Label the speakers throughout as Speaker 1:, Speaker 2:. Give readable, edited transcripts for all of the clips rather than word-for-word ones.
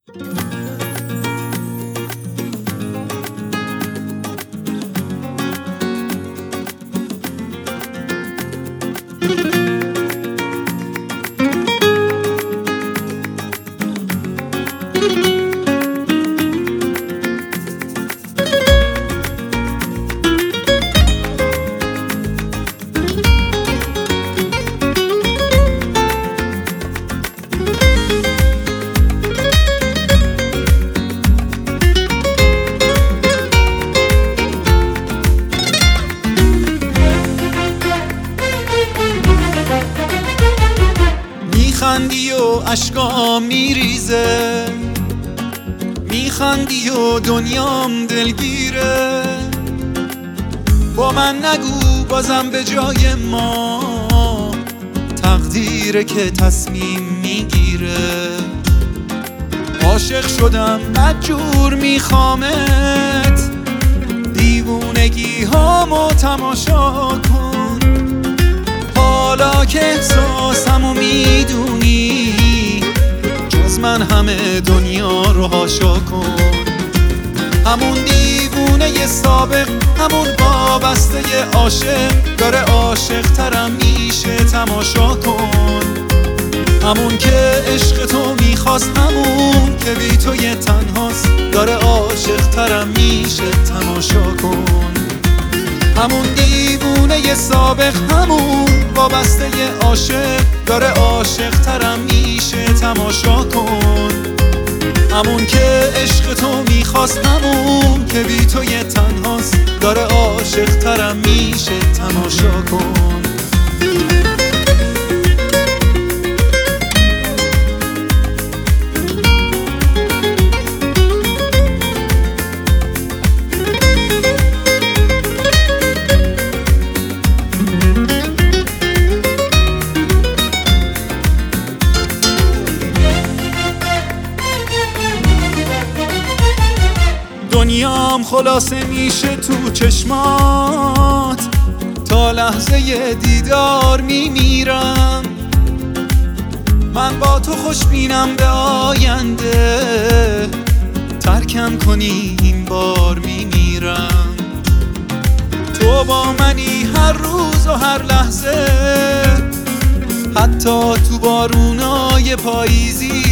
Speaker 1: میخندی و اشکام میریزه، میخندی و دنیام دلگیره. با من نگو بازم به جای ما، تقدیره که تصمیم میگیره. عاشق شدم مجبور میخوامت، دیوونگی هامو تماشا کن. حالا که احساسمو میدونی، جز من همه دنیا رو حاشا کن. همون دیوونه سابق، همون وابسته عاشق، داره عاشق ترم میشه تماشا کن. همون که عشق تو میخواست، همون که بی توی تنهاست، داره عاشق ترم میشه تماشا کن. همون دیوونه سابق، همون وابسته عاشق، داره عاشق ترم میشه تماشا کن. همون که عشق تو میخواست، همون که بی توی تنهاست، داره عاشق ترم میشه تماشا کن. دنیام خلاصه میشه تو چشمات، تا لحظه دیدار میمیرم. من با تو خوشبینم به آینده، ترکم کنی این بار میمیرم. تو با منی هر روز و هر لحظه، حتی تو بارونای پاییزی.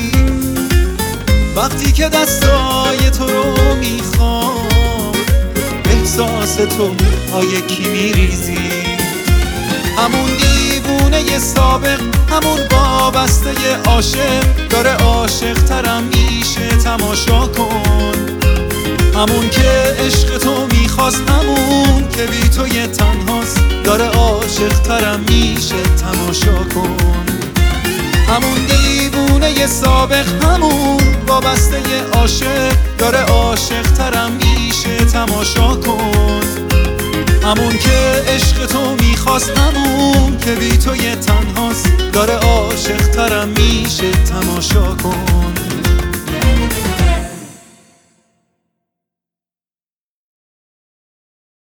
Speaker 1: وقتی که دستای تو رو میخوام، احساس تو های کی میریزی. همون دیوونه سابق، همون وابسته عاشق، داره عاشق ترم میشه تماشا کن. همون که عشق تو میخواست، همون که بی توی تنهاست، داره عاشق ترم میشه تماشا کن. همون دیوونه سابق، همون وابسته عاشق، داره عاشق ترم میشه تماشا کن. همون که عشق تو میخواست، همون که بی توی تنهاست، داره عاشق ترم میشه تماشا کن.